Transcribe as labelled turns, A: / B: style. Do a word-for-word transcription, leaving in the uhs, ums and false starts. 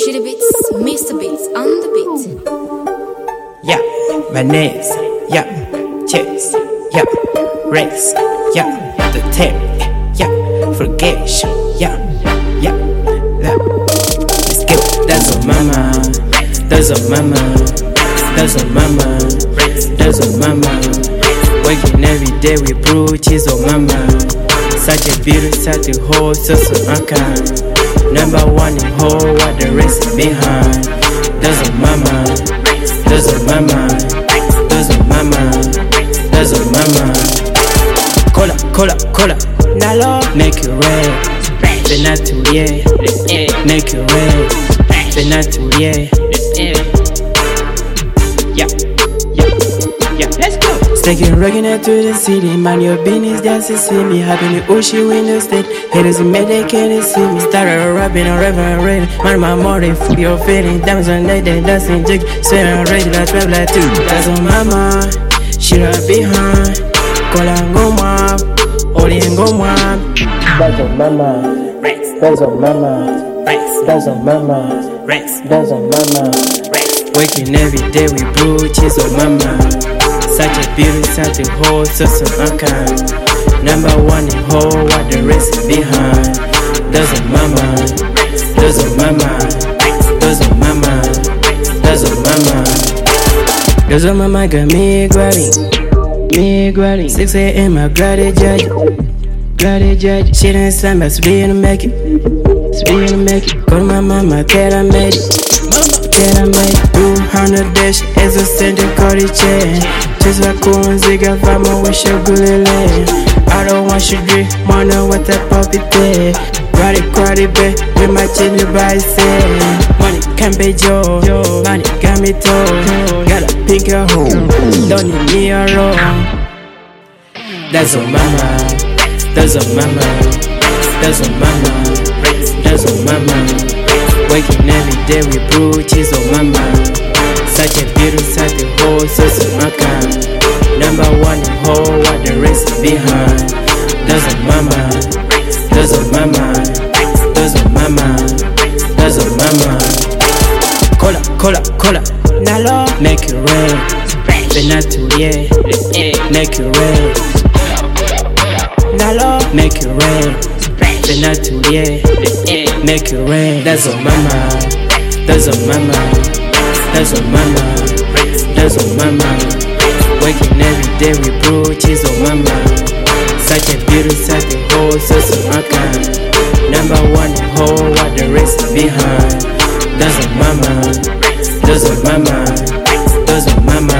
A: Shitty Beats, Mister Beats on the beat.
B: Yeah, my name's, yeah, Chase, yeah, Rex, yeah, the tape, yeah, Forgation, yeah, yeah, yeah. Let's go. That's a mama, that's a mama, that's a mama, that's a mama. Working every day with brew cheese, oh mama. Such a beauty, such a whole, such an icon. Number one in whole, what the rest behind. That's a mama, that's a mama, that's a mama, that's a mama. Cola, cola, cola, Nalo, make it red. Benatulier, make it red. Benatulier, yeah, yeah, yeah. Let's go. Taking regular to the city, man, your business dance to see me. Having the ocean in the state, haters and mad, they can't see me. Started rapping on Reverend Rain, man, my money for your feeling. Diamonds on night, they dancing jig. Say I'm ready, I travel like two. That's on mama, she right behind. Call and go mom, all in go mom. That's on mama, that's on mama, that's on mama, that's on mama. Waking every day with blue cheese on mama. Such a beauty, such a whole, such an icon. Number one in whole, what the rest behind. Doesn't mama, doesn't mama, doesn't mama, doesn't mama. Doesn't mama got me growling, me growling. six a m I grady judge, grady judge. She didn't slam but speed to make it, speed to make it. Call my mama, tell I made it, tell I made it. two hundred dash, as a center, call it chain. Just like Kunziga, Fama, wish your bullet. I don't want you drink, wanna what that puppy pay. Ride it, quad it, babe, with my chin, you buy say. Money can't pay Joe, money got me told. Got a pink hole, don't need me a roll. That's a mama, that's a mama, that's a mama, that's a mama. Waking every day with blue cheese, oh mama. Such a beauty, such a whole, such an icon. Number one in whole, what the rest behind. Doesn't mama, doesn't mama, doesn't mama, doesn't mama. Cola, cola, cola, Nalo, make it red. Benatulier, make it red. Nalo, make it red. Benatulier, make it red. That's a mama, that's a mama. That's a mama, that's a mama. Waking every day with blue cheese, oh mama. Such a beauty, such a whole, such an icon. Number one in whole, what the rest behind. That's a mama, that's a mama, that's a mama.